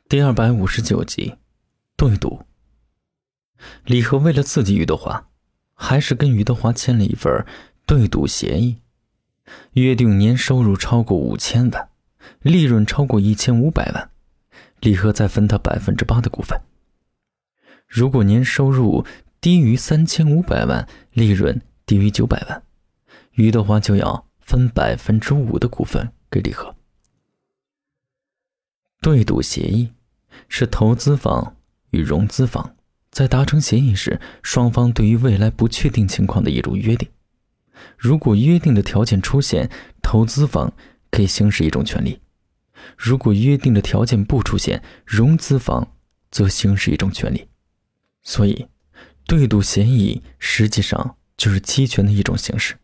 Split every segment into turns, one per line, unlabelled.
第259集，对赌。李贺为了刺激余德华，还是跟余德华签了一份对赌协议，约定年收入超过5000万，利润超过1500万，李贺再分他8%的股份。如果年收入低于3500万，利润低于900万，余德华就要分5%的股份给李贺。对赌协议是投资方与融资方在达成协议时，双方对于未来不确定情况的一种约定。如果约定的条件出现，投资方可以行使一种权利；如果约定的条件不出现，融资方则行使一种权利。所以，对赌协议实际上就是期权的一种形式。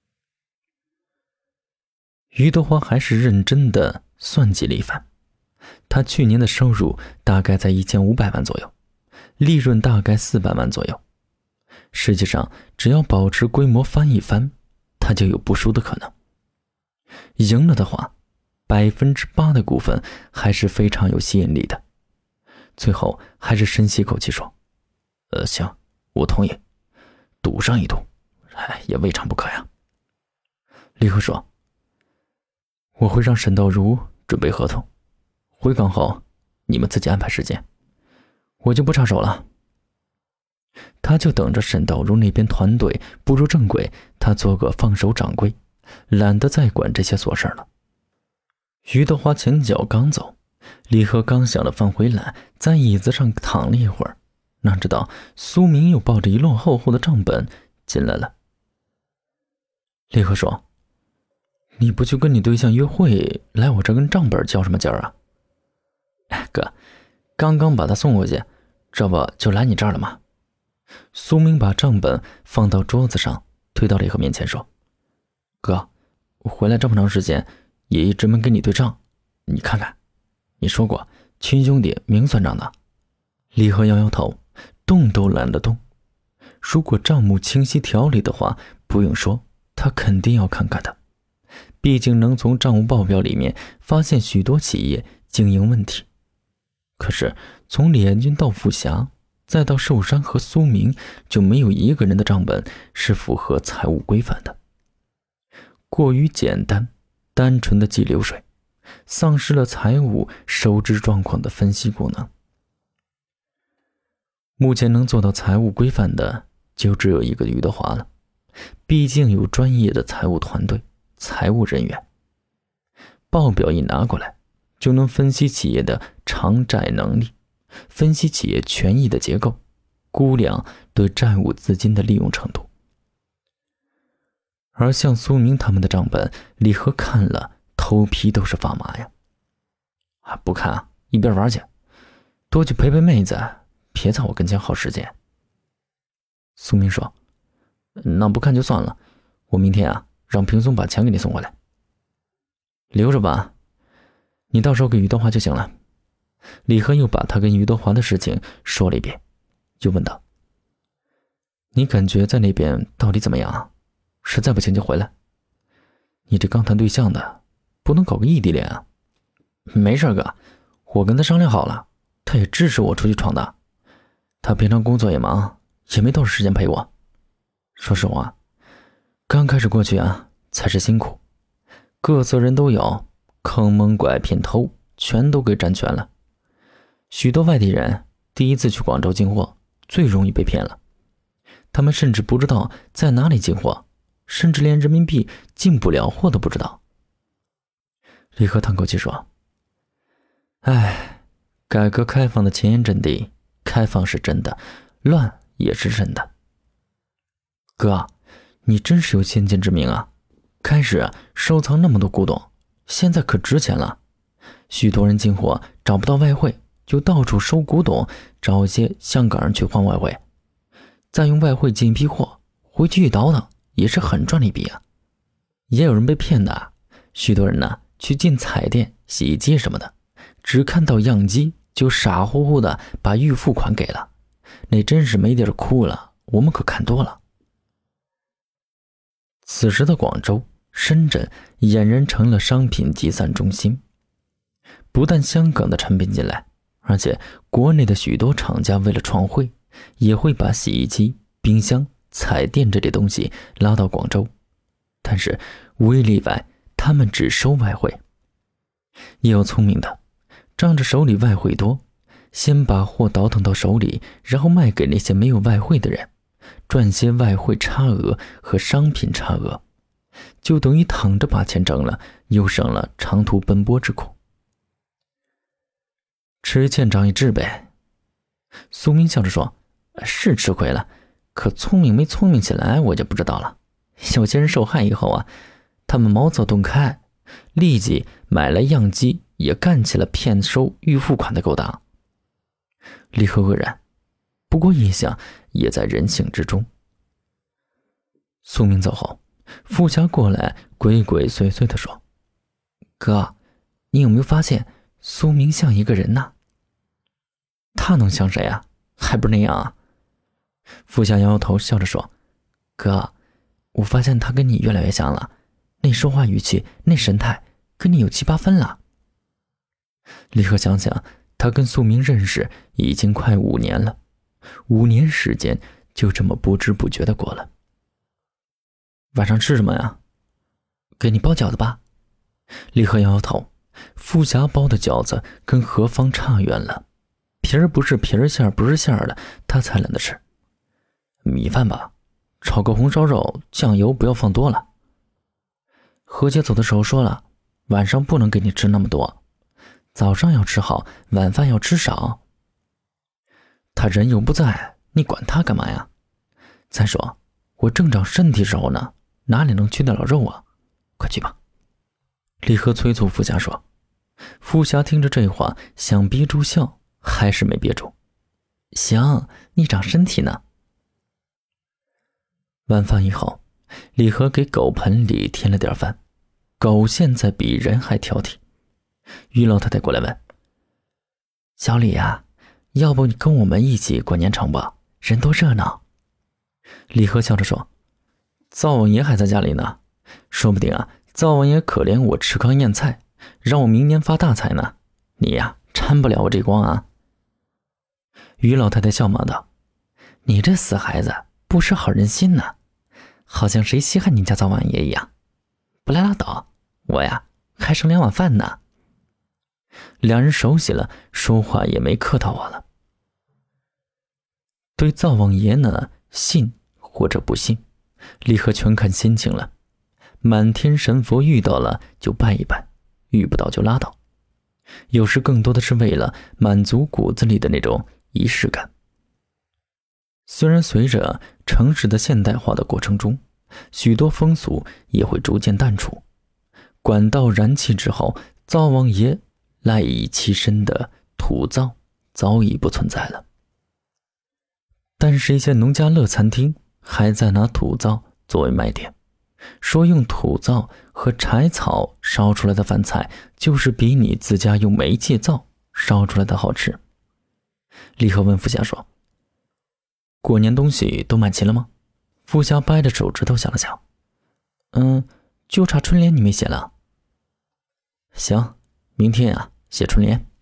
余德华还是认真的算计了一番，他去年的收入大概在1500万左右，利润大概400万左右。实际上，只要保持规模翻一番，他就有不输的可能。赢了的话，8%的股份还是非常有吸引力的。最后还是深吸口气说：“行，我同意，赌上一赌，也未尝不可呀。”李贺说：“我会让沈道如准备合同，回港后你们自己安排时间，我就不插手了。”他就等着沈道如那边团队步入正轨，他做个放手掌柜，懒得再管这些琐事了。余德华前脚刚走，李贺刚想了饭回来，在椅子上躺了一会儿，哪知道苏明又抱着一摞厚厚的账本进来了。李贺说：“你不去跟你对象约会，来我这跟账本较什么劲儿啊？”“哥，刚刚把他送回去，这不就来你这儿了吗？”苏明把账本放到桌子上，推到李贺面前说：“哥，我回来这么长时间，也一直没跟你对账，你看看，你说过亲兄弟明算账的。”李贺摇摇头，动都懒得动。如果账目清晰条理的话，不用说，他肯定要看看的。毕竟能从账务报表里面发现许多企业经营问题。可是从李彦军到富霞，再到寿山和苏明，就没有一个人的账本是符合财务规范的。过于简单单纯的记流水，丧失了财务收支状况的分析功能。目前能做到财务规范的就只有一个余德华了，毕竟有专业的财务团队、财务人员。报表一拿过来，就能分析企业的偿债能力，分析企业权益的结构，估量对债务资金的利用程度。而像苏明他们的账本，李贺看了头皮都是发麻呀。“不看啊，一边玩去，多去陪陪妹子，别在我跟前耗时间。”苏明说：“那不看就算了，我明天让平松把钱给你送回来。”“留着吧，你到时候给余德华就行了。”李贺又把他跟余德华的事情说了一遍，又问道：“你感觉在那边到底怎么样啊？实在不行就回来。你这刚谈对象的，不能搞个异地恋啊。”“没事哥，我跟他商量好了，他也支持我出去闯荡。他平常工作也忙，也没多少时间陪我。说实话，刚开始过去才是辛苦，各色人都有，坑蒙拐骗偷全都给占全了。许多外地人第一次去广州进货，最容易被骗了。他们甚至不知道在哪里进货，甚至连人民币进不了货都不知道。”李贺叹口气说：“改革开放的前沿阵地，开放是真的，乱也是真的。哥，你真是有先见之明啊！开始收藏那么多古董，现在可值钱了。许多人进货找不到外汇，就到处收古董，找一些香港人去换外汇，再用外汇进一批货，回去一倒腾，也是很赚了一笔啊。也有人被骗的，许多人去进彩电、洗衣机什么的，只看到样机就傻乎乎的把预付款给了，那真是没地儿哭了，我们可看多了。”此时的广州、深圳俨然成了商品集散中心，不但香港的产品进来， 而且国内的许多厂家为了创汇，也会把洗衣机、冰箱、彩电这类东西拉到广州，但是无一例外，他们只收外汇。也有聪明的，仗着手里外汇多，先把货倒腾到手里，然后卖给那些没有外汇的人，赚些外汇差额和商品差额，就等于躺着把钱挣了，又省了长途奔波之苦。吃堑长一智呗。苏明笑着说，是吃亏了，可聪明没聪明起来我就不知道了。有些人受害以后啊，他们茅塞顿开，立即买来样机，也干起了骗收预付款的勾当。李贺愕然，不过一想也在人性之中。苏明走后，富霞过来鬼鬼祟祟地说，哥，你有没有发现苏明像一个人呐？他能像谁啊？还不是那样啊？富霞摇摇头笑着说，哥，我发现他跟你越来越像了，那说话语气，那神态跟你有7、8分了。李贺想想，他跟苏明认识已经快5年了，5年时间就这么不知不觉的过了。晚上吃什么呀？给你包饺子吧。李贺摇摇头，富霞包的饺子跟何方差远了，皮儿不是皮儿，馅儿不是馅儿的，他才懒得吃。米饭吧，炒个红烧肉，酱油不要放多了。何姐走的时候说了，晚上不能给你吃那么多，早上要吃好，晚饭要吃少。他人又不在，你管他干嘛呀？再说我正长身体时候呢，哪里能去得了肉啊？快去吧。李贺催促富霞说。富霞听着这话，想憋住笑，还是没憋住。行，你长身体呢。晚饭以后，李贺给狗盆里添了点饭，狗现在比人还挑剔。于老太太过来问，小李啊，要不你跟我们一起过年成不？人多热闹。李贺笑着说，灶王爷还在家里呢，说不定啊，灶王爷可怜我吃糠咽菜，让我明年发大财呢。你呀，沾不了我这光啊。于老太太笑骂道，你这死孩子不识好人心呢，好像谁稀罕你家灶王爷一样。不来拉倒，我呀还剩2碗饭呢。两人熟悉了，说话也没客套话了。对灶王爷呢，信或者不信，李贺全看心情了。满天神佛遇到了就拜一拜，遇不到就拉倒。有时更多的是为了满足骨子里的那种仪式感。虽然随着城市的现代化的过程中，许多风俗也会逐渐淡出，管道燃气之后，灶王爷赖以其身的土灶早已不存在了。但是一些农家乐餐厅还在拿土灶作为卖点，说用土灶和柴草烧出来的饭菜就是比你自家用煤气灶烧出来的好吃。李贺问富霞说，过年东西都买齐了吗？富霞掰着手指头想了想，就差春联你没写了。行，明天啊写春联。